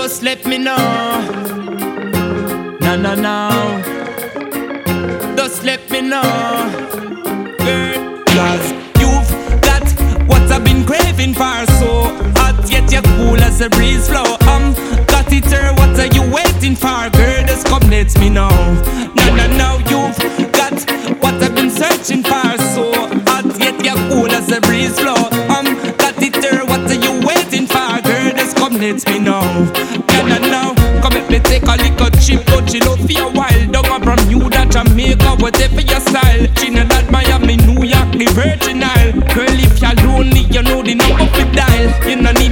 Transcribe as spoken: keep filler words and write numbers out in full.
Just let me know. No, no, no. Just let me know, girl. Cause you've got what I've been craving for. So hot yet you're cool as a breeze flow. Um, got it here, what are you waiting for? Girl, just come let me know. No, no, no, you've got what I've been searching for. So hot yet you're cool as a breeze flow. Um, got it here, what are you waiting for? Girl, just come let me know. No, no, no, come let me take a little trip. Go chill out for a while. Down from Bermuda, Jamaica, whatever your style. Trinidad, Miami, New York, the Virgin Isle. Girl, if you're lonely, you know the number to dial. You no need